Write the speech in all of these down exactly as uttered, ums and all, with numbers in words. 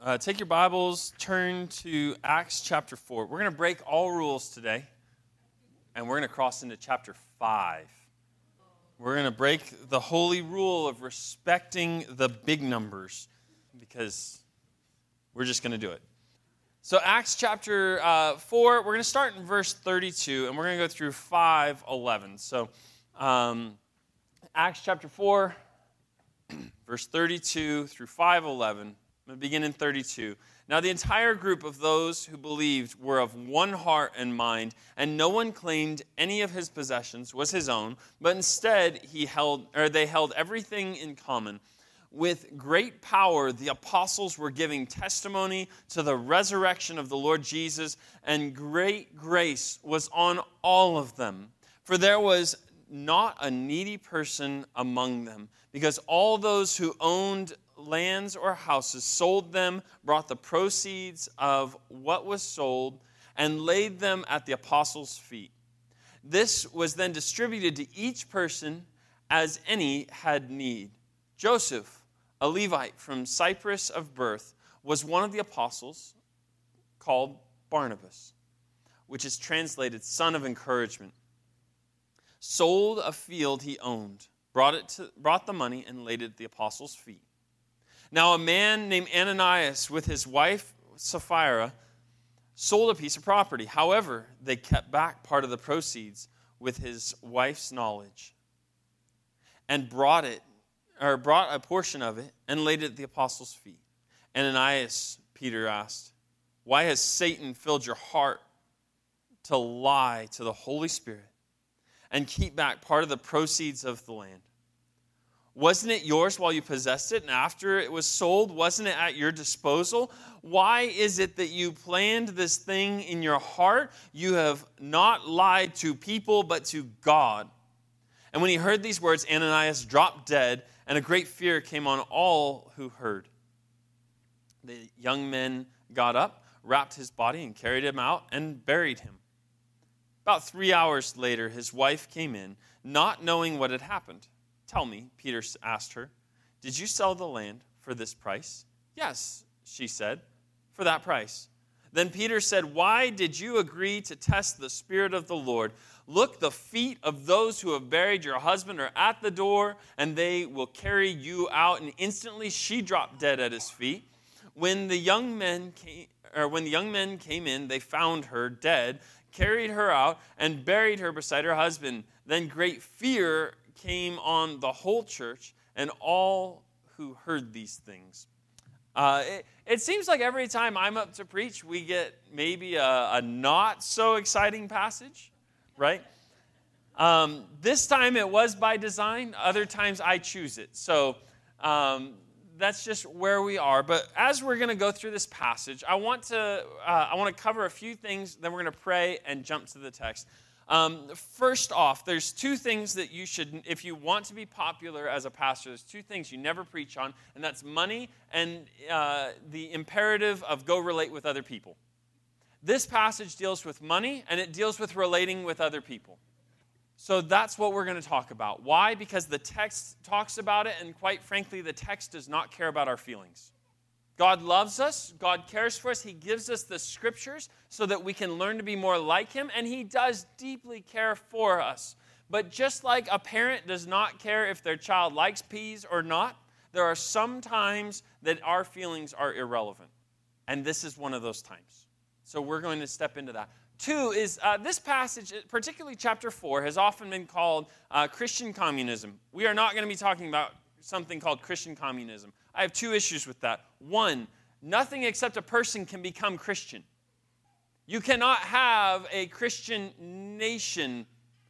Uh, take your Bibles, turn to Acts chapter four. We're going to break all rules today, and we're going to cross into chapter five. We're going to break the holy rule of respecting the big numbers, because we're just going to do it. So Acts chapter uh, four, we're going to start in verse thirty-two, and we're going to go through five eleven. So um, Acts chapter four, verse thirty-two through five eleven. I'm going to begin in thirty-two. Now the entire group of those who believed were of one heart and mind, and no one claimed any of his possessions was his own, but instead he held, or they held everything in common. With great power, the apostles were giving testimony to the resurrection of the Lord Jesus, and great grace was on all of them. For there was not a needy person among them, because all those who owned lands or houses sold them, brought the proceeds of what was sold, and laid them at the apostles' feet. This was then distributed to each person as any had need. Joseph, a Levite from Cyprus of birth, was one of the apostles, called Barnabas, which is translated son of encouragement. Sold a field he owned, brought it to, brought the money and laid it at the apostles' feet. Now a man named Ananias with his wife Sapphira sold a piece of property. However, they kept back part of the proceeds with his wife's knowledge, and brought it, or brought a portion of it, and laid it at the apostles' feet. Ananias, Peter asked, "Why has Satan filled your heart to lie to the Holy Spirit and keep back part of the proceeds of the land? Wasn't it yours while you possessed it, and after it was sold, wasn't it at your disposal? Why is it that you planned this thing in your heart? You have not lied to people, but to God." And when he heard these words, Ananias dropped dead, and a great fear came on all who heard. The young men got up, wrapped his body, and carried him out, and buried him. About three hours later, his wife came in, not knowing what had happened. "Tell me," Peter asked her, "did you sell the land for this price?" "Yes," she said, "for that price." Then Peter said, "Why did you agree to test the Spirit of the Lord? Look, the feet of those who have buried your husband are at the door, and they will carry you out." And instantly she dropped dead at his feet. When the young men came, or when the young men came in, they found her dead, carried her out, and buried her beside her husband. Then great fear came on the whole church and all who heard these things. Uh, it, it seems like every time I'm up to preach, we get maybe a, a not so exciting passage, right? Um, this time it was by design. Other times I choose it. So um, that's just where we are. But as we're going to go through this passage, I want to uh, I want to cover a few things. Then we're going to pray and jump to the text. Um, first off, there's two things that you should, if you want to be popular as a pastor, there's two things you never preach on, and that's money and uh, the imperative of go relate with other people. This passage deals with money, and it deals with relating with other people. So that's what we're going to talk about. Why? Because the text talks about it, and quite frankly, the text does not care about our feelings. God loves us. God cares for us. He gives us the scriptures so that we can learn to be more like him, and he does deeply care for us. But just like a parent does not care if their child likes peas or not, there are some times that our feelings are irrelevant, and this is one of those times. So we're going to step into that. Two is uh, this passage, particularly chapter four, has often been called uh, Christian communism. We are not going to be talking about something called Christian communism. I have two issues with that. One, nothing except a person can become Christian. You cannot have a Christian nation.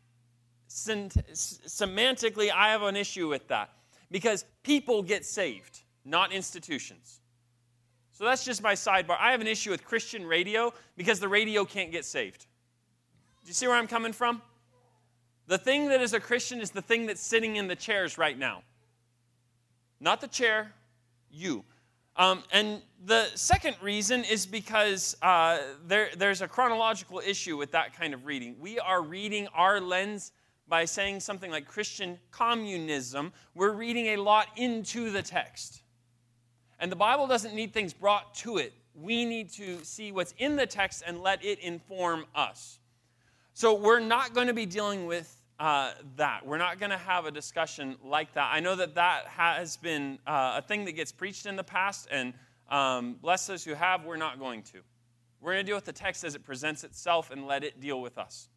Semantically, I have an issue with that because people get saved, not institutions. So that's just my sidebar. I have an issue with Christian radio because the radio can't get saved. Do you see where I'm coming from? The thing that is a Christian is the thing that's sitting in the chairs right now. Not the chair, you. Um, and the second reason is because uh, there, there's a chronological issue with that kind of reading. We are reading our lens by saying something like Christian communism. We're reading a lot into the text. And the Bible doesn't need things brought to it. We need to see what's in the text and let it inform us. So we're not going to be dealing with uh, that. We're not going to have a discussion like that. I know that that has been uh, a thing that gets preached in the past, and um, bless those who have, we're not going to. We're going to deal with the text as it presents itself and let it deal with us.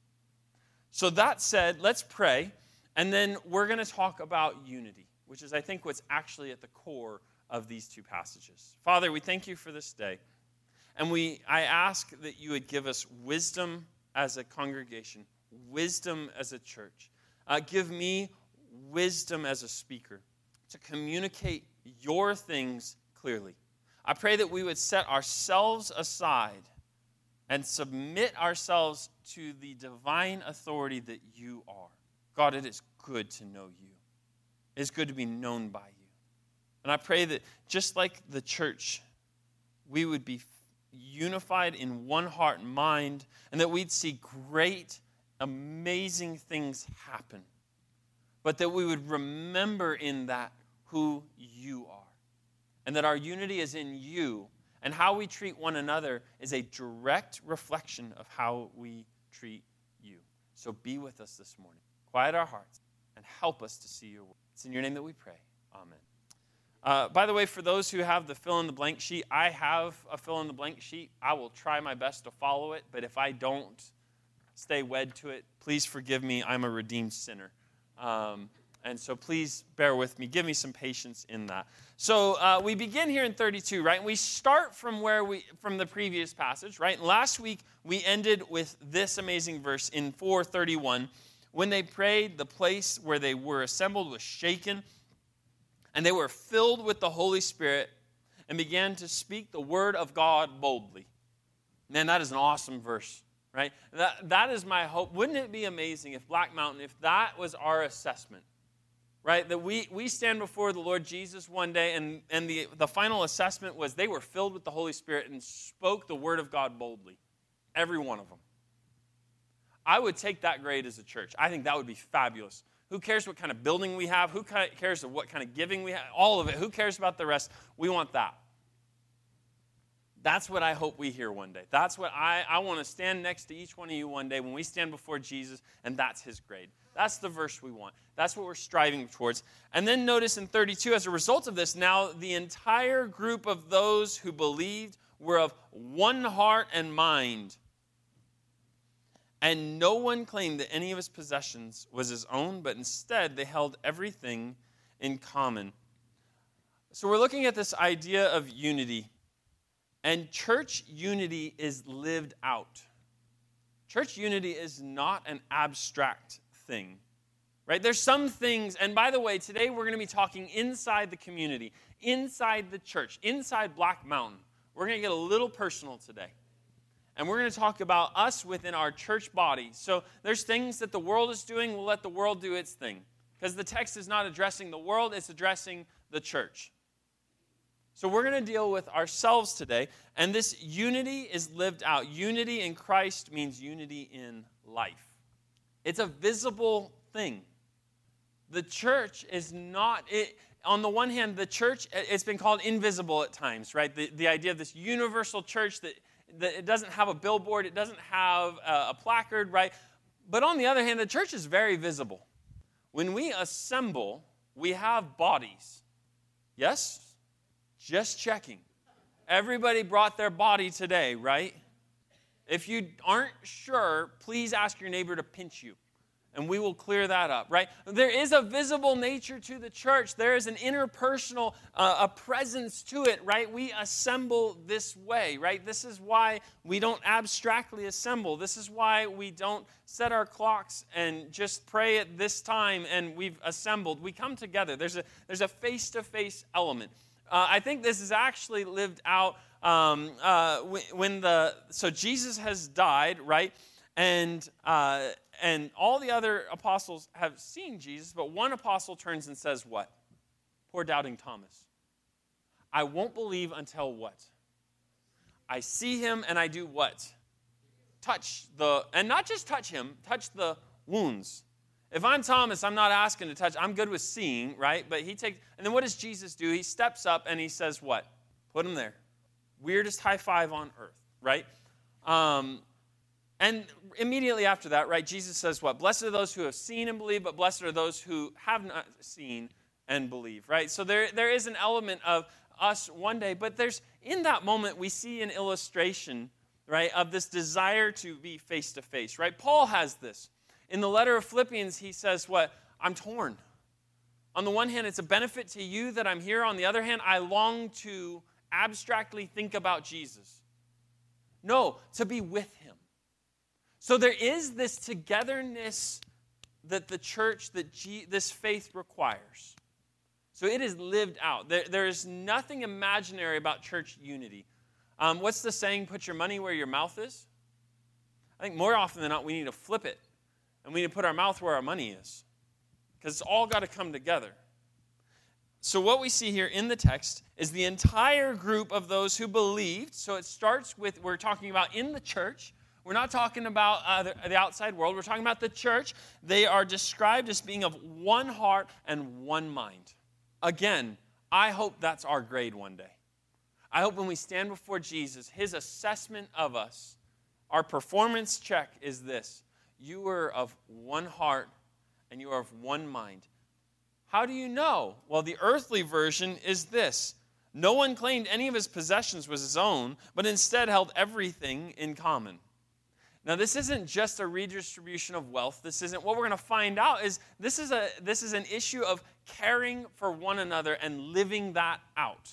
So that said, let's pray, and then we're going to talk about unity, which is, I think, what's actually at the core of these two passages. Father, we thank you for this day. And we, I ask that you would give us wisdom as a congregation, wisdom as a church. Uh, give me wisdom as a speaker to communicate your things clearly. I pray that we would set ourselves aside and submit ourselves to the divine authority that you are. God, it is good to know you. It is good to be known by you. And I pray that just like the church, we would be unified in one heart and mind, and that we'd see great, amazing things happen. But that we would remember in that who you are. And that our unity is in you, and how we treat one another is a direct reflection of how we treat you. So be with us this morning. Quiet our hearts and help us to see your word. It's in your name that we pray. Amen. Uh, by the way, for those who have the fill-in-the-blank sheet, I have a fill-in-the-blank sheet. I will try my best to follow it, but if I don't stay wed to it, please forgive me. I'm a redeemed sinner. Um, and so please bear with me. Give me some patience in that. So uh, we begin here in thirty-two, right? And we start from where we from the previous passage, right? And last week, we ended with this amazing verse in four thirty-one. When they prayed, the place where they were assembled was shaken, and they were filled with the Holy Spirit and began to speak the word of God boldly. Man, that is an awesome verse, right? That, that is my hope. Wouldn't it be amazing if Black Mountain, if that was our assessment, right? That we, we stand before the Lord Jesus one day, and, and the, the final assessment was they were filled with the Holy Spirit and spoke the word of God boldly. Every one of them. I would take that grade as a church. I think that would be fabulous. Who cares what kind of building we have? Who cares what kind of giving we have? All of it. Who cares about the rest? We want that. That's what I hope we hear one day. That's what I, I want to stand next to each one of you one day when we stand before Jesus, and that's his grade. That's the verse we want. That's what we're striving towards. And then notice in thirty-two, as a result of this, now the entire group of those who believed were of one heart and mind. And no one claimed that any of his possessions was his own, but instead they held everything in common. So we're looking at this idea of unity. And church unity is lived out. Church unity is not an abstract thing, right? There's some things, and by the way, today we're going to be talking inside the community, inside the church, inside Black Mountain. We're going to get a little personal today. And we're going to talk about us within our church body. So there's things that the world is doing. We'll let the world do its thing. Because the text is not addressing the world. It's addressing the church. So we're going to deal with ourselves today. And this unity is lived out. Unity in Christ means unity in life. It's a visible thing. The church is not... It, on the one hand, the church, it's been called invisible at times, right? The, the idea of this universal church that... It doesn't have a billboard. It doesn't have a placard, right? But on the other hand, the church is very visible. When we assemble, we have bodies. Yes? Just checking. Everybody brought their body today, right? If you aren't sure, please ask your neighbor to pinch you, and we will clear that up, right? There is a visible nature to the church. There is an interpersonal uh, a presence to it, right? We assemble this way, right? This is why we don't abstractly assemble. This is why we don't set our clocks and just pray at this time and we've assembled. We come together. There's a there's a face-to-face element. Uh, I think this is actually lived out um, uh, when the so Jesus has died, right? And uh, and all the other apostles have seen Jesus, but one apostle turns and says what? Poor doubting Thomas. I won't believe until what? I see him and I do what? Touch the, and not just touch him, touch the wounds. If I'm Thomas, I'm not asking to touch. I'm good with seeing, right? But he takes, and then what does Jesus do? He steps up and he says what? Put them there. Weirdest high five on earth, right? Um, and immediately after that, right, Jesus says what? Blessed are those who have seen and believe, but blessed are those who have not seen and believe, right? So there, there is an element of us one day, but there's, in that moment, we see an illustration, right, of this desire to be face-to-face, right? Paul has this. In the letter of Philippians, he says what? I'm torn. On the one hand, it's a benefit to you that I'm here. On the other hand, I long to abstractly think about Jesus. No, to be with him. So there is this togetherness that the church, that G, this faith requires. So it is lived out. There, there is nothing imaginary about church unity. Um, what's the saying, put your money where your mouth is? I think more often than not, we need to flip it. And we need to put our mouth where our money is. Because it's all got to come together. So what we see here in the text is the entire group of those who believed. So it starts with, we're talking about in the church. We're not talking about uh, the, the outside world. We're talking about the church. They are described as being of one heart and one mind. Again, I hope that's our grade one day. I hope when we stand before Jesus, his assessment of us, our performance check is this. You are of one heart and you are of one mind. How do you know? Well, the earthly version is this. No one claimed any of his possessions was his own, but instead held everything in common. Now, this isn't just a redistribution of wealth. This isn't, what we're going to find out is this is a this is an issue of caring for one another and living that out.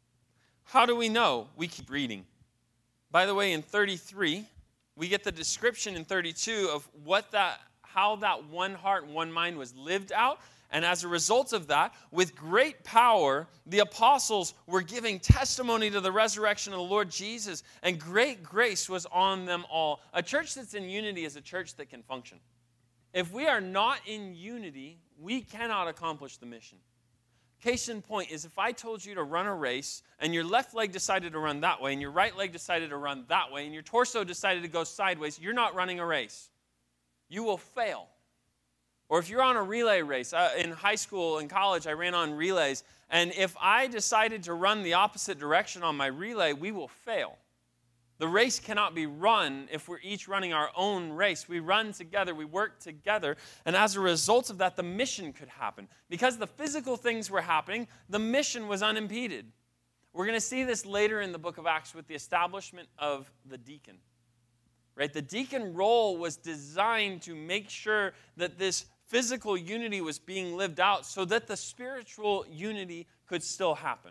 How do we know? We keep reading. By the way, in thirty-three, we get the description in thirty-two of what that, how that one heart and one mind was lived out. And as a result of that, with great power, the apostles were giving testimony to the resurrection of the Lord Jesus, and great grace was on them all. A church that's in unity is a church that can function. If we are not in unity, we cannot accomplish the mission. Case in point is if I told you to run a race, and your left leg decided to run that way, and your right leg decided to run that way, and your torso decided to go sideways, you're not running a race. You will fail. Or if you're on a relay race, uh, in high school and college, I ran on relays, and if I decided to run the opposite direction on my relay, we will fail. The race cannot be run if we're each running our own race. We run together, we work together, and as a result of that, the mission could happen. Because the physical things were happening, the mission was unimpeded. We're going to see this later in the book of Acts with the establishment of the deacon. Right? The deacon role was designed to make sure that this physical unity was being lived out so that the spiritual unity could still happen.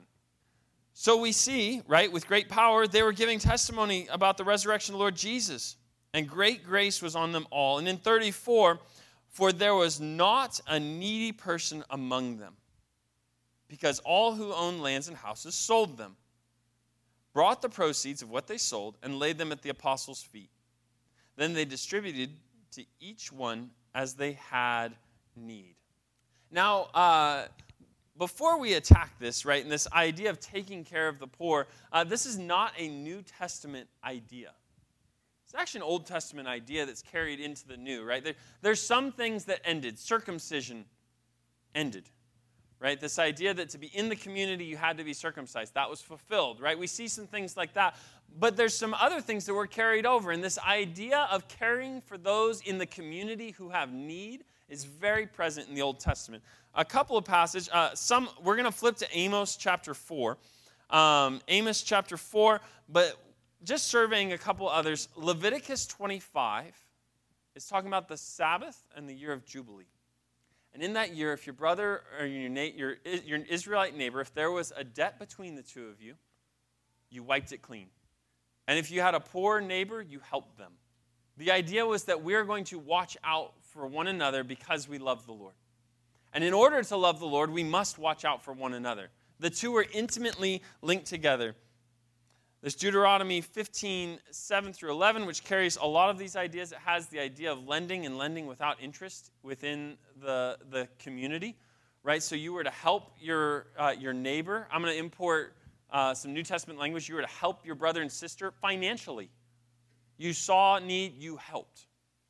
So we see, right, with great power, they were giving testimony about the resurrection of the Lord Jesus, and great grace was on them all. And in thirty-four, for there was not a needy person among them, because all who owned lands and houses sold them, brought the proceeds of what they sold, and laid them at the apostles' feet. Then they distributed to each one as they had need. Now, uh, before we attack this, right, and this idea of taking care of the poor, uh, this is not a New Testament idea. It's actually an Old Testament idea that's carried into the New, right? There, there's some things that ended. Circumcision ended, right? This idea that to be in the community, you had to be circumcised. That was fulfilled, right? We see some things like that. But there's some other things that were carried over. And this idea of caring for those in the community who have need is very present in the Old Testament. A couple of passages. Uh, some we're going to flip to Amos chapter four. Um, Amos chapter four. But just surveying a couple others. Leviticus twenty-five is talking about the Sabbath and the year of Jubilee. And in that year, if your brother or your, your, your Israelite neighbor, if there was a debt between the two of you, you wiped it clean. And if you had a poor neighbor, you helped them. The idea was that we're going to watch out for one another because we love the Lord. And in order to love the Lord, we must watch out for one another. The two are intimately linked together. There's Deuteronomy fifteen, seven through eleven, which carries a lot of these ideas. It has the idea of lending and lending without interest within the, the community, right? So you were to help your, uh, your neighbor. I'm going to import Uh, some New Testament language. You were to help your brother and sister financially. You saw need, you helped.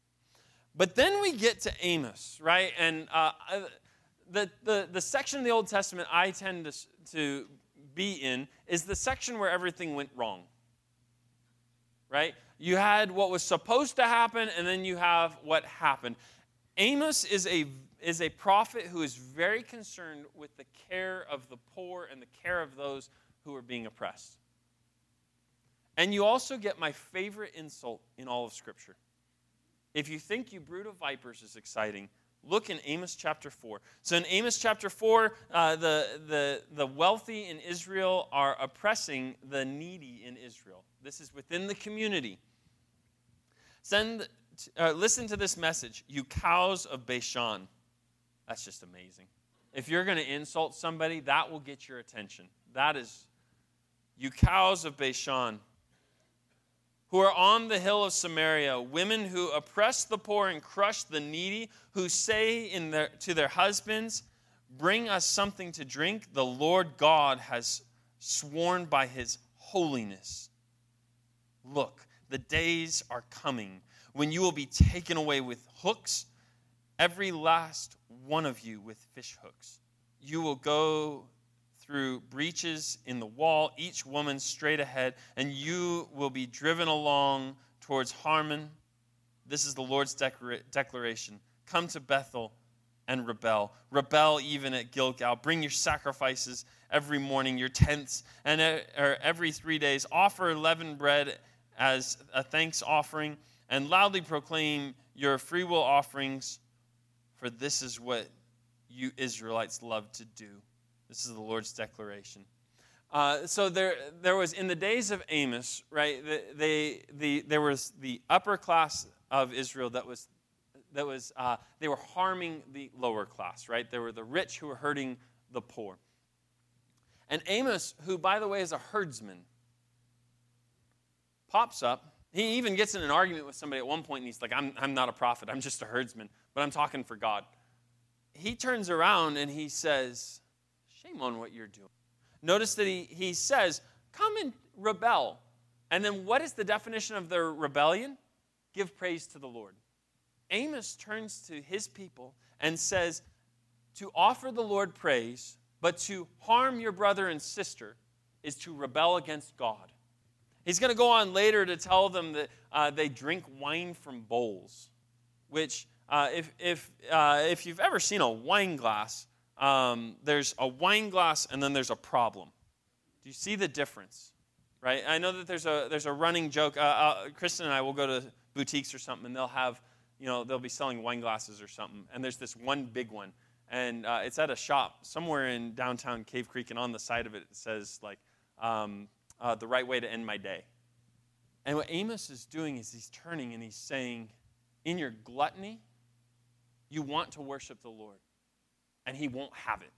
But then we get to Amos, right? And uh, the, the the section of the Old Testament I tend to, to be in is the section where everything went wrong. Right? You had what was supposed to happen, and then you have what happened. Amos is a is a prophet who is very concerned with the care of the poor and the care of those who are being oppressed. And you also get my favorite insult in all of Scripture. If you think you brood of vipers is exciting, look in Amos chapter four. So in Amos chapter four, uh, the, the, the wealthy in Israel are oppressing the needy in Israel. This is within the community. Send, uh, listen to this message, you cows of Bashan. That's just amazing. If you're going to insult somebody, that will get your attention. That is, you cows of Bashan, who are on the hill of Samaria, women who oppress the poor and crush the needy, who say in their, to their husbands, bring us something to drink. The Lord God has sworn by his holiness. Look, the days are coming when you will be taken away with hooks, every last one of you with fish hooks. You will go through breaches in the wall, each woman straight ahead, and you will be driven along towards Harmon. This is the Lord's declara- declaration. Come to Bethel and rebel. Rebel even at Gilgal. Bring your sacrifices every morning, your tenths, and uh, or every three days. Offer leavened bread as a thanks offering, and loudly proclaim your freewill offerings, for this is what you Israelites love to do. This is the Lord's declaration. Uh, so there, there was in the days of Amos, right? They, the, there was the upper class of Israel that was, that was, uh, they were harming the lower class, right? There were the rich who were hurting the poor. And Amos, who by the way is a herdsman, pops up. He even gets in an argument with somebody at one point, and he's like, I'm, I'm not a prophet, I'm just a herdsman, but I'm talking for God. He turns around and he says, shame on what you're doing. Notice that he, he says, come and rebel. And then what is the definition of their rebellion? Give praise to the Lord. Amos turns to his people and says, to offer the Lord praise, but to harm your brother and sister is to rebel against God. He's going to go on later to tell them that uh, they drink wine from bowls, which uh, if if uh, if you've ever seen a wine glass, um, there's a wine glass and then there's a problem. Do you see the difference? Right? I know that there's a there's a running joke. Uh, uh, Kristen and I will go to boutiques or something, and they'll have you know they'll be selling wine glasses or something, and there's this one big one, and uh, it's at a shop somewhere in downtown Cave Creek, and on the side of it it says like. Um, Uh, the right way to end my day. And what Amos is doing is he's turning and he's saying, in your gluttony, you want to worship the Lord, and he won't have it.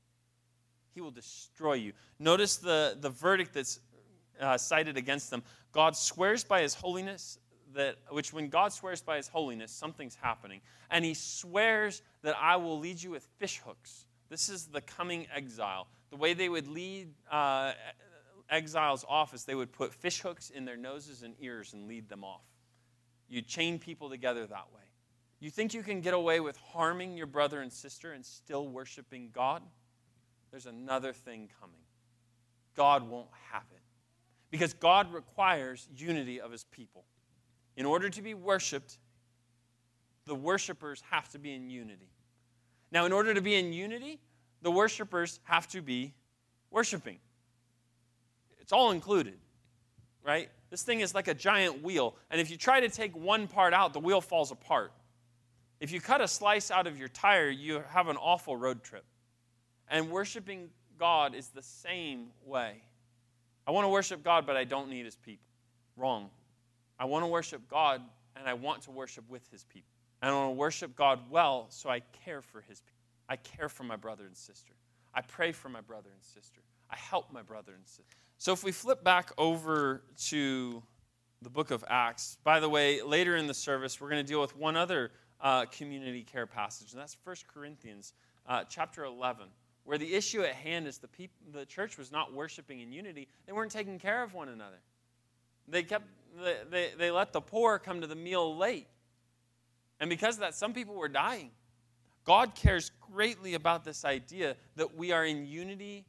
He will destroy you. Notice the, the verdict that's uh, cited against them. God swears by his holiness, that which when God swears by his holiness, something's happening. And he swears that I will lead you with fish hooks. This is the coming exile. The way they would lead uh, exiles off is they would put fish hooks in their noses and ears and lead them off. You chain people together that way. You think you can get away with harming your brother and sister and still worshiping God? There's another thing coming. God won't have it. Because God requires unity of his people. In order to be worshiped, the worshipers have to be in unity. Now, in order to be in unity, the worshipers have to be worshiping. It's all included, right? This thing is like a giant wheel, and if you try to take one part out, the wheel falls apart. If you cut a slice out of your tire, you have an awful road trip. And worshiping God is the same way. I want to worship God, but I don't need his people. Wrong. I want to worship God, and I want to worship with his people. And I want to worship God well, so I care for his people. I care for my brother and sister. I pray for my brother and sister. I help my brother and sister. So if we flip back over to the book of Acts, by the way, later in the service, we're going to deal with one other uh, community care passage, and that's First Corinthians uh, chapter eleven, where the issue at hand is the people, the church was not worshiping in unity. They weren't taking care of one another. They kept they, they, they let the poor come to the meal late. And because of that, some people were dying. God cares greatly about this idea that we are in unity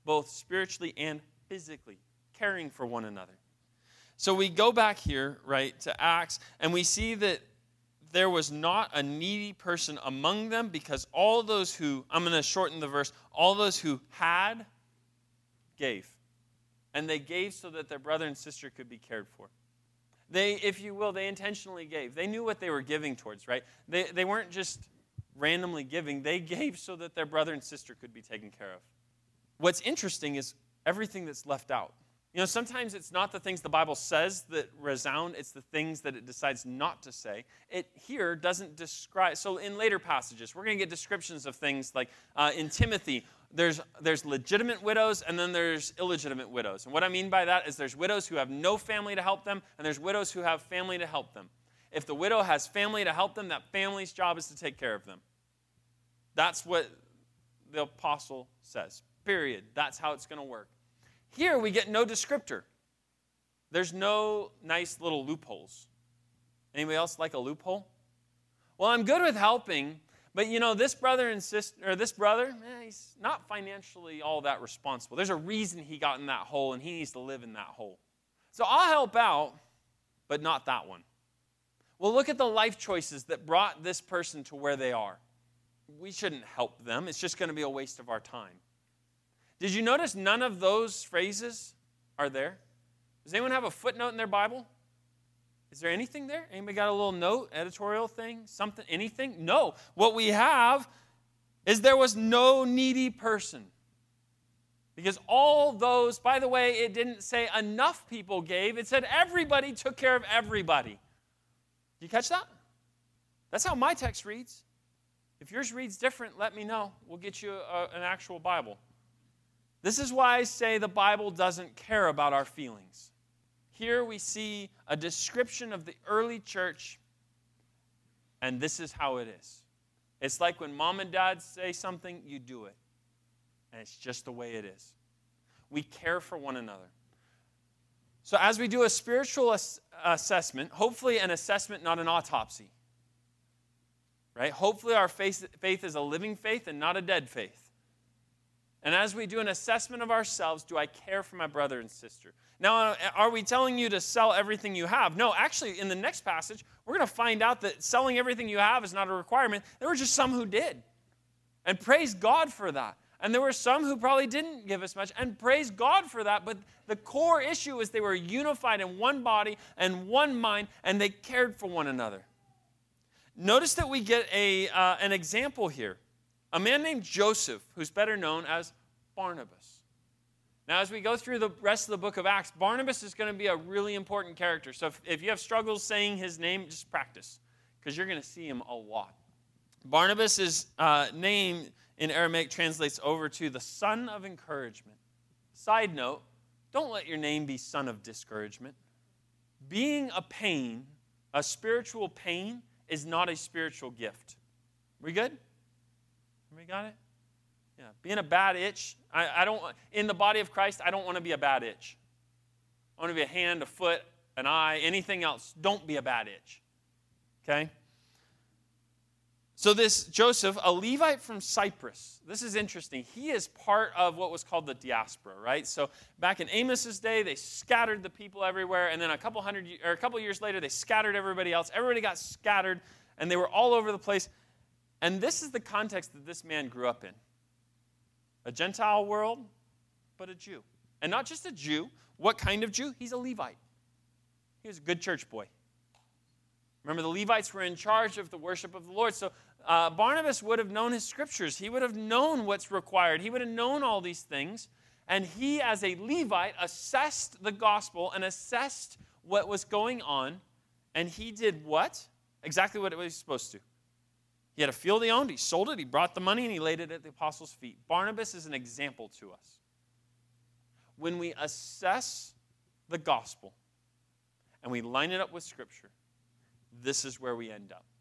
both spiritually and physically, caring for one another. So we go back here, right, to Acts, and we see that there was not a needy person among them, because all those who, I'm going to shorten the verse, all those who had, gave. And they gave so that their brother and sister could be cared for. They, if you will, they intentionally gave. They knew what they were giving towards, right? They, they weren't just randomly giving. They gave so that their brother and sister could be taken care of. What's interesting is everything that's left out. You know, sometimes it's not the things the Bible says that resound, it's the things that it decides not to say. It here doesn't describe, so in later passages, we're going to get descriptions of things like uh, in Timothy, there's, there's legitimate widows and then there's illegitimate widows. And what I mean by that is there's widows who have no family to help them, and there's widows who have family to help them. If the widow has family to help them, that family's job is to take care of them. That's what the apostle says, period. That's how it's going to work. Here we get no descriptor. There's no nice little loopholes. Anybody else like a loophole? Well, I'm good with helping, but you know, this brother and sister, or this brother, eh, he's not financially all that responsible. There's a reason he got in that hole, and he needs to live in that hole. So I'll help out, but not that one. Well, look at the life choices that brought this person to where they are. We shouldn't help them. It's just going to be a waste of our time. Did you notice none of those phrases are there? Does anyone have a footnote in their Bible? Is there anything there? Anybody got a little note, editorial thing, something, anything? No. What we have is there was no needy person. Because all those, by the way, it didn't say enough people gave. It said everybody took care of everybody. Did you catch that? That's how my text reads. If yours reads different, let me know. We'll get you a, an actual Bible. This is why I say the Bible doesn't care about our feelings. Here we see a description of the early church, and this is how it is. It's like when mom and dad say something, you do it. And it's just the way it is. We care for one another. So as we do a spiritual ass- assessment, hopefully an assessment, not an autopsy, right? Hopefully our faith, faith is a living faith and not a dead faith. And as we do an assessment of ourselves, do I care for my brother and sister? Now, are we telling you to sell everything you have? No, actually, in the next passage, we're going to find out that selling everything you have is not a requirement. There were just some who did. And praise God for that. And there were some who probably didn't give as much, and praise God for that. But the core issue is they were unified in one body and one mind, and they cared for one another. Notice that we get a uh, an example here. A man named Joseph, who's better known as Barnabas. Now, as we go through the rest of the book of Acts, Barnabas is going to be a really important character. So if, if you have struggles saying his name, just practice, because you're going to see him a lot. Barnabas' uh, name in Aramaic translates over to the son of encouragement. Side note, don't let your name be son of discouragement. Being a pain, a spiritual pain, is not a spiritual gift. We good? We got it? Yeah. Being a bad itch, I, I don't, in the body of Christ, I don't want to be a bad itch. I want to be a hand, a foot, an eye, anything else. Don't be a bad itch. Okay? So this Joseph, a Levite from Cyprus, this is interesting. He is part of what was called the diaspora, right? So back in Amos's day, they scattered the people everywhere, and then a couple hundred or a couple years later, they scattered everybody else. Everybody got scattered, and they were all over the place. And this is the context that this man grew up in. A Gentile world, but a Jew. And not just a Jew. What kind of Jew? He's a Levite. He was a good church boy. Remember, the Levites were in charge of the worship of the Lord. So uh, Barnabas would have known his scriptures. He would have known what's required. He would have known all these things. And he, as a Levite, assessed the gospel and assessed what was going on. And he did what? Exactly what he was supposed to. He had a field he owned, he sold it, he brought the money, and he laid it at the apostles' feet. Barnabas is an example to us. When we assess the gospel and we line it up with Scripture, this is where we end up.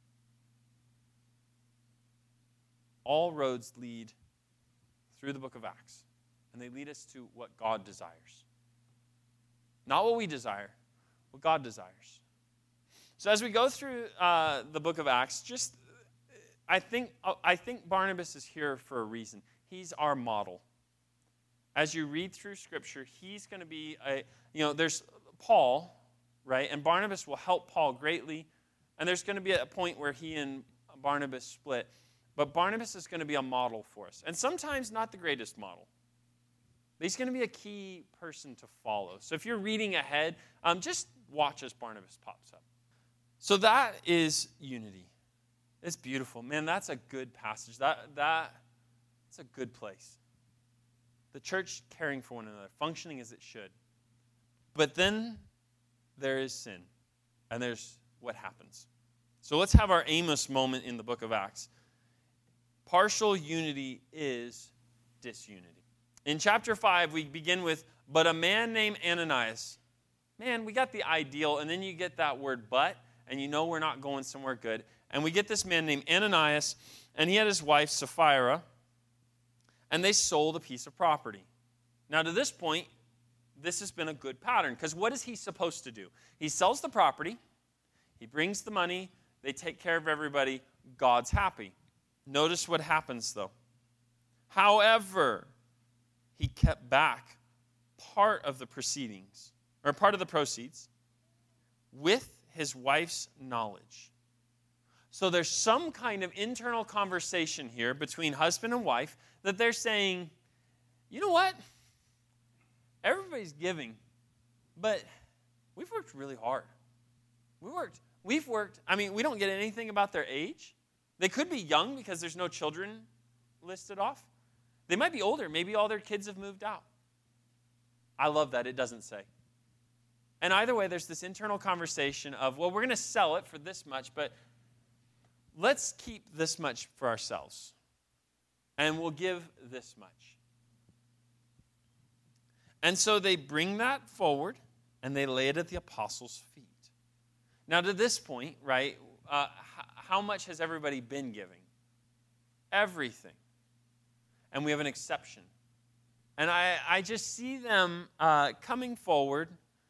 All roads lead through the book of Acts, and they lead us to what God desires. Not what we desire, what God desires. So as we go through uh, the book of Acts, just I think I think Barnabas is here for a reason. He's our model. as you read through Scripture, he's going to be a, you know, there's Paul, right? And Barnabas will help Paul greatly. And there's going to be a point where he and Barnabas split. But Barnabas is going to be a model for us. And sometimes not the greatest model. But he's going to be a key person to follow. So if you're reading ahead, um, just watch as Barnabas pops up. So that is unity. It's beautiful. Man, that's a good passage. That that That's a good place. The church caring for one another, functioning as it should. But then there is sin. And there's what happens. So let's have our Amos moment in the book of Acts. Partial unity is disunity. In chapter five, we begin with, but a man named Ananias. Man, we got the ideal, and then you get that word but, and you know we're not going somewhere good. And we get this man named Ananias, and he had his wife, Sapphira, and they sold a piece of property. Now, to this point, this has been a good pattern, because what is he supposed to do? He sells the property, he brings the money, they take care of everybody, God's happy. Notice what happens, though. However, he kept back part of the proceedings, or part of the proceeds, with his wife's knowledge. So there's some kind of internal conversation here between husband and wife that they're saying, you know what? Everybody's giving, but we've worked really hard. We worked, we've worked, I mean, we don't get anything about their age. They could be young because there's no children listed off. They might be older. Maybe all their kids have moved out. I love that. It doesn't say. And either way, there's this internal conversation of, well, we're going to sell it for this much, but let's keep this much for ourselves. And we'll give this much. And so they bring that forward, and they lay it at the apostles' feet. Now, to this point, right, uh, h- how much has everybody been giving? Everything. And we have an exception. And I, I just see them uh, coming forward,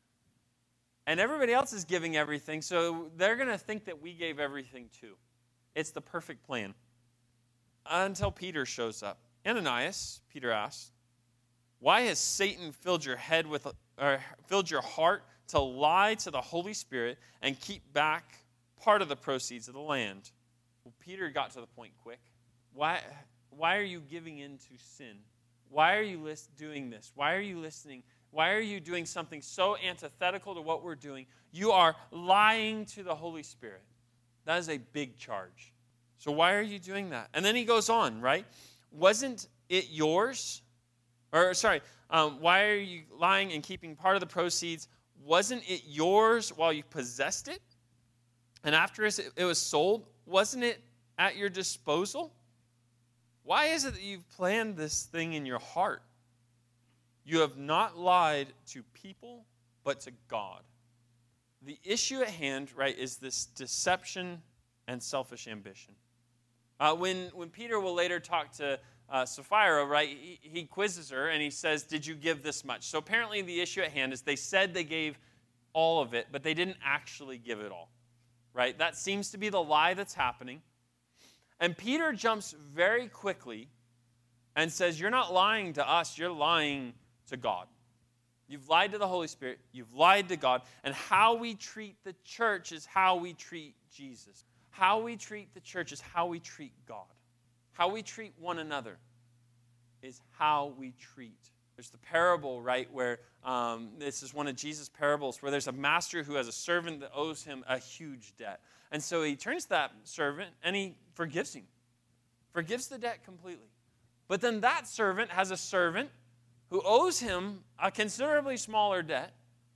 and everybody else is giving everything, so they're going to think that we gave everything too. It's the perfect plan. Until Peter shows up. Ananias, Peter asks, why has Satan filled your head with, or filled your heart to lie to the Holy Spirit and keep back part of the proceeds of the land? Well, Peter got to the point quick. Why, why are you giving in to sin? Why are you list, doing this? Why are you listening? Why are you doing something so antithetical to what we're doing? You are lying to the Holy Spirit. That is a big charge. So why are you doing that? And then he goes on, right? Wasn't it yours? Or, sorry, um, why are you lying and keeping part of the proceeds? Wasn't it yours while you possessed it? And after it was sold, wasn't it at your disposal? Why is it that you've planned this thing in your heart? You have not lied to people, but to God. The issue at hand, right, is this deception and selfish ambition. Uh, when, when Peter will later talk to uh, Sapphira, right, he, he quizzes her and he says, did you give this much? So apparently the issue at hand is they said they gave all of it, but they didn't actually give it all, right? That seems to be the lie that's happening. And Peter jumps very quickly and says, you're not lying to us, you're lying to God. You've lied to the Holy Spirit, you've lied to God, and how we treat the church is how we treat Jesus. How we treat the church is how we treat God. How we treat one another is how we treat. There's the parable, right, where um, this is one of Jesus' parables, where there's a master who has a servant that owes him a huge debt. And so he turns to that servant and he forgives him. Forgives the debt completely. But then that servant has a servant who owes him a considerably smaller debt.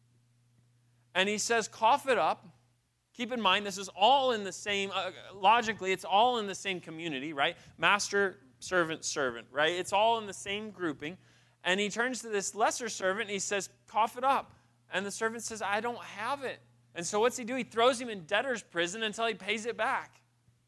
And he says, cough it up. Keep in mind, this is all in the same, uh, logically, it's all in the same community, right? Master, servant, servant, right? It's all in the same grouping. And he turns to this lesser servant and he says, cough it up. And the servant says, I don't have it. And so what's he do? He throws him in debtor's prison until he pays it back.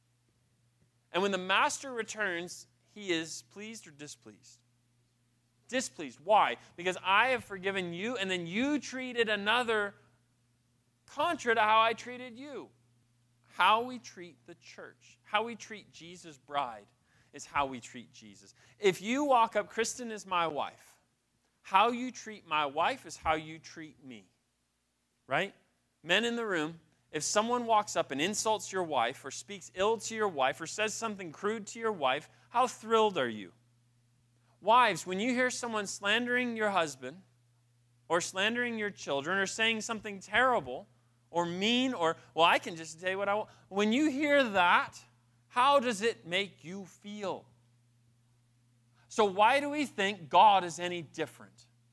And when the master returns, he is pleased or displeased? Displeased. Why? Because I have forgiven you, and then you treated another contra to how I treated you. How we treat the church, how we treat Jesus' bride is how we treat Jesus. If you walk up, Kristen is my wife, How you treat my wife is how you treat me. Right? Men in the room, if someone walks up and insults your wife or speaks ill to your wife or says something crude to your wife, how thrilled are you? Wives, when you hear someone slandering your husband or slandering your children or saying something terrible or mean or, well, I can just say what I want. When you hear that, how does it make you feel? So why do we think God is any different?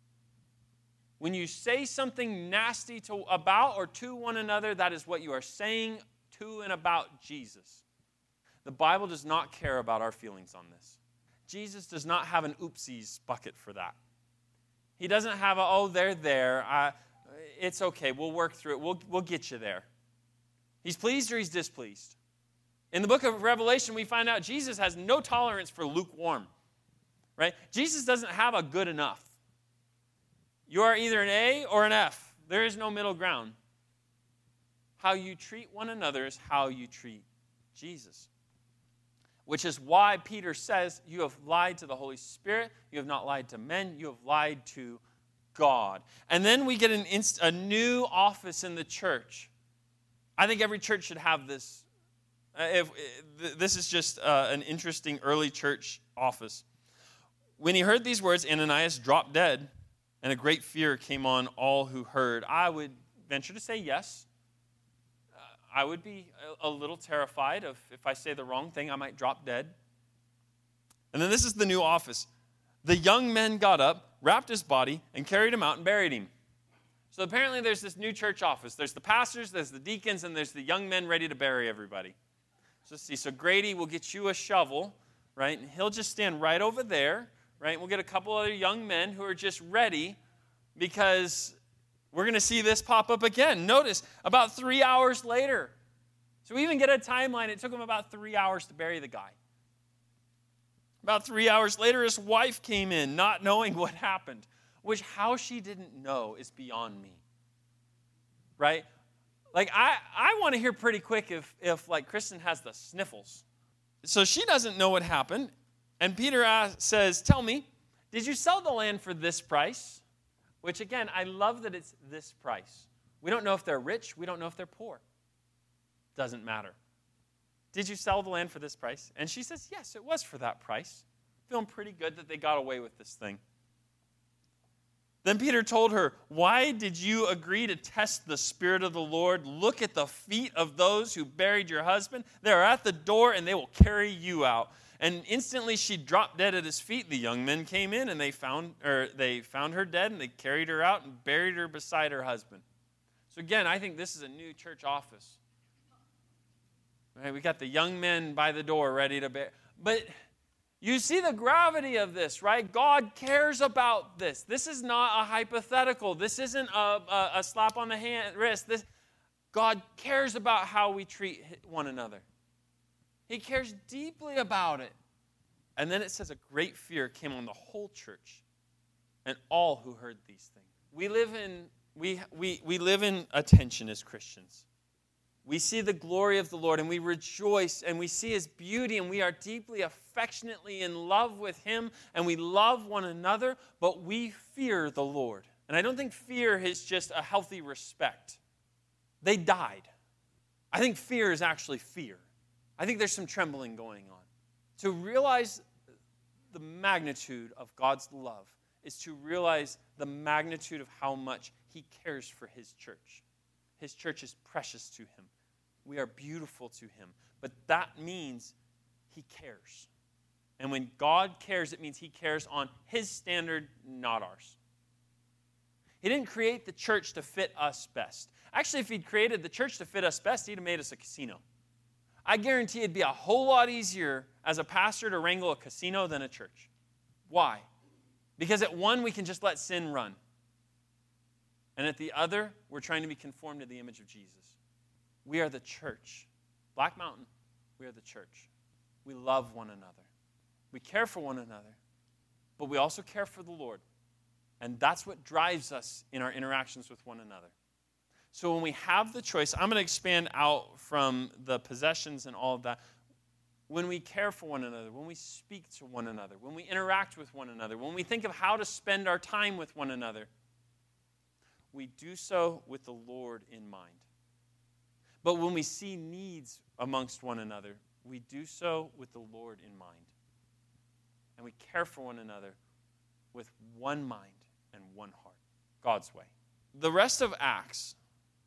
When you say something nasty to, about or to one another, that is what you are saying to and about Jesus. The Bible does not care about our feelings on this. Jesus does not have an oopsies bucket for that. He doesn't have a, oh, they're there. I, it's okay. We'll work through it. We'll, we'll get you there. He's pleased or he's displeased. In the book of Revelation, we find out Jesus has no tolerance for lukewarm. Right? Jesus doesn't have a good enough. You are either an A or an F. There is no middle ground. How you treat one another is how you treat Jesus. Which is why Peter says, you have lied to the Holy Spirit, you have not lied to men, you have lied to God. And then we get an inst- a new office in the church. I think every church should have this. Uh, if, if, this is just uh, an interesting early church office. When he heard these words, Ananias dropped dead, and a great fear came on all who heard. I would venture to say yes. Uh, I would be a, a little terrified of if I say the wrong thing, I might drop dead. And then this is the new office. The young men got up, wrapped his body, and carried him out and buried him. So apparently there's this new church office. There's the pastors, there's the deacons, and there's the young men ready to bury everybody. So let's see. So Grady will get you a shovel, right? And he'll just stand right over there. Right? We'll get a couple other young men who are just ready because we're going to see this pop up again. Notice, about three hours later. So we even get a timeline. It took him about three hours to bury the guy. About three hours later, his wife came in, not knowing what happened, which how she didn't know is beyond me. Right? Like, I, I want to hear pretty quick if, if, like, Kristen has the sniffles. So she doesn't know what happened. And Peter asks, says, tell me, did you sell the land for this price? Which, again, I love that it's this price. We don't know if they're rich. We don't know if they're poor. Doesn't matter. Did you sell the land for this price? And she says, yes, it was for that price. Feeling pretty good that they got away with this thing. Then Peter told her, why did you agree to test the Spirit of the Lord? Look at the feet of those who buried your husband. They are at the door, and they will carry you out. And instantly she dropped dead at his feet. The young men came in, and they found, or they found her dead, and they carried her out and buried her beside her husband. So again, I think this is a new church office. Right, we got the young men by the door ready to bear. But you see the gravity of this, right? God cares about this. This is not a hypothetical. This isn't a, a, a slap on the hand, wrist. This, God cares about how we treat one another. He cares deeply about it. And then it says a great fear came on the whole church and all who heard these things. We live in we we we live in attention as Christians. We see the glory of the Lord and we rejoice and we see his beauty and we are deeply affectionately in love with him and we love one another, but we fear the Lord. And I don't think fear is just a healthy respect. They died. I think fear is actually fear. I think there's some trembling going on. To realize the magnitude of God's love is to realize the magnitude of how much he cares for his church. His church is precious to him. We are beautiful to him. But that means he cares. And when God cares, it means he cares on his standard, not ours. He didn't create the church to fit us best. Actually, if he'd created the church to fit us best, he'd have made us a casino. I guarantee it'd be a whole lot easier as a pastor to wrangle a casino than a church. Why? Because at one, we can just let sin run. And at the other, we're trying to be conformed to the image of Jesus. We are the church. Black Mountain, we are the church. We love one another. We care for one another. But we also care for the Lord. And that's what drives us in our interactions with one another. So when we have the choice, I'm going to expand out from the possessions and all of that. when we care for one another, when we speak to one another, when we interact with one another, when we think of how to spend our time with one another, we do so with the Lord in mind. But when we see needs amongst one another, we do so with the Lord in mind. And we care for one another with one mind and one heart, God's way. The rest of Acts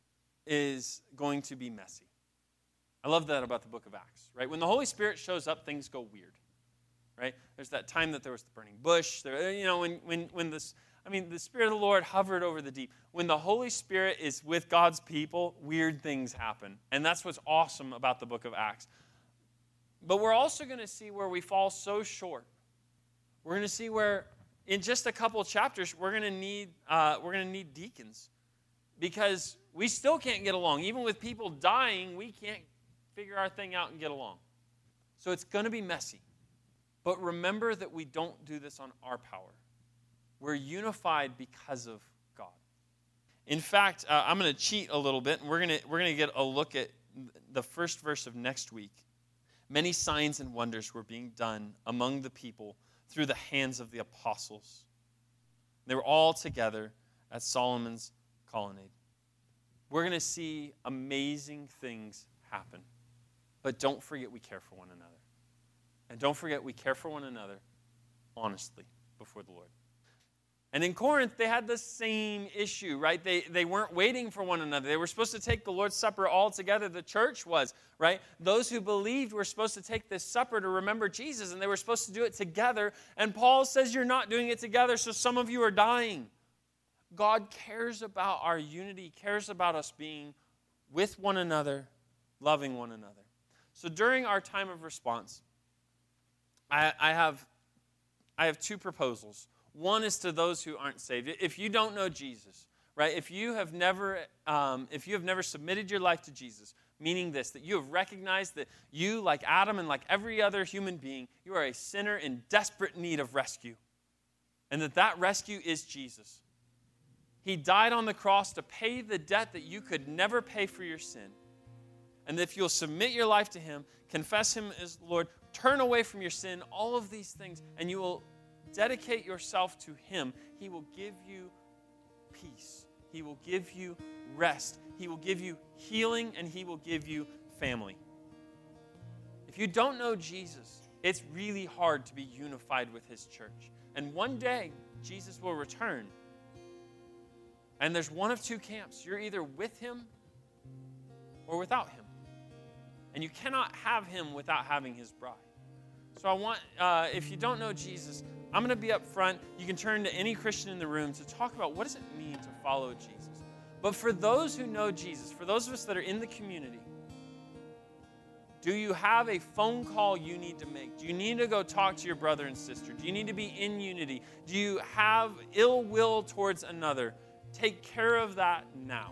is going to be messy. I love that about the book of Acts, right? When the Holy Spirit shows up, things go weird, right? There's that time that there was the burning bush. There, you know, when when when this, I mean, the Spirit of the Lord hovered over the deep. When the Holy Spirit is with God's people, weird things happen. And that's what's awesome about the book of Acts. But we're also going to see where we fall so short. We're going to see where, in just a couple of chapters, we're going to need uh, we're going to need deacons, because we still can't get along. Even with people dying, we can't figure our thing out and get along. So it's going to be messy. But remember that we don't do this on our power. We're unified because of God. In fact, uh, I'm going to cheat a little bit, and we're going to we're going to get a look at the first verse of next week. Many signs and wonders were being done among the people through the hands of the apostles. They were all together at Solomon's colonnade. We're going to see amazing things happen. But don't forget we care for one another. And don't forget we care for one another honestly before the Lord. And in Corinth, they had the same issue, right? They, they weren't waiting for one another. They were supposed to take the Lord's Supper all together. The church was, right? Those who believed were supposed to take this supper to remember Jesus, and they were supposed to do it together. And Paul says you're not doing it together, so some of you are dying. God cares about our unity, cares about us being with one another, loving one another. So during our time of response, I, I have I have two proposals. One is to those who aren't saved. If you don't know Jesus, right? If you have never um, if you have never submitted your life to Jesus, meaning this, that you have recognized that you, like Adam and like every other human being, you are a sinner in desperate need of rescue, and that that rescue is Jesus. He died on the cross to pay the debt that you could never pay for your sin. And if you'll submit your life to him, confess him as Lord, turn away from your sin, all of these things, and you will dedicate yourself to him, he will give you peace. He will give you rest. He will give you healing, and he will give you family. If you don't know Jesus, it's really hard to be unified with his church. And one day, Jesus will return. And there's one of two camps. You're either with him or without him. And you cannot have him without having his bride. So I want, uh, if you don't know Jesus, I'm going to be up front. You can turn to any Christian in the room to talk about what does it mean to follow Jesus. But for those who know Jesus, for those of us that are in the community, do you have a phone call you need to make? Do you need to go talk to your brother and sister? Do you need to be in unity? Do you have ill will towards another? Take care of that now.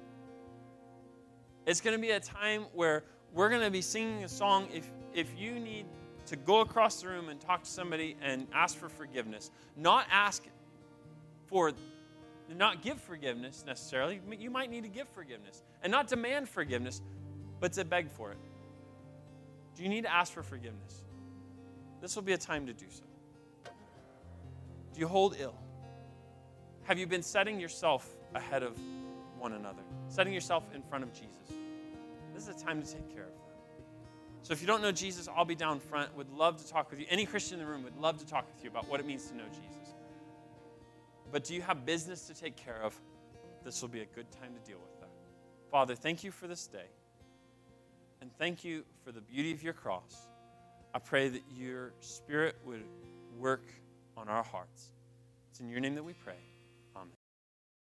It's going to be a time where we're going to be singing a song. If if you need to go across the room and talk to somebody and ask for forgiveness, not ask for, not give forgiveness necessarily. You might need to give forgiveness. And not demand forgiveness, but to beg for it. Do you need to ask for forgiveness? This will be a time to do so. Do you hold ill? Have you been setting yourself ahead of one another? Setting yourself in front of Jesus? This is a time to take care of that. So if you don't know Jesus, I'll be down front. Would love to talk with you. Any Christian in the room would love to talk with you about what it means to know Jesus. But do you have business to take care of? This will be a good time to deal with that. Father, thank you for this day. And thank you for the beauty of your cross. I pray that your Spirit would work on our hearts. It's in your name that we pray.